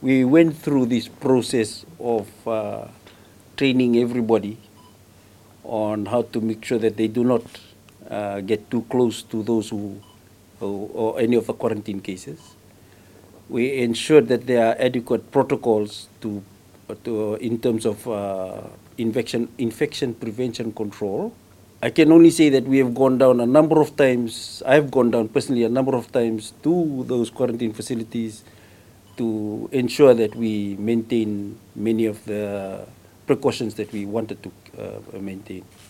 we went through this process of training everybody on how to make sure that they do not get too close to those who or any of the quarantine cases. We ensured that there are adequate protocols to in terms of infection prevention control. I can only say that we have gone down a number of times. I've gone down personally a number of times to those quarantine facilities to ensure that we maintain many of the precautions that we wanted to maintain.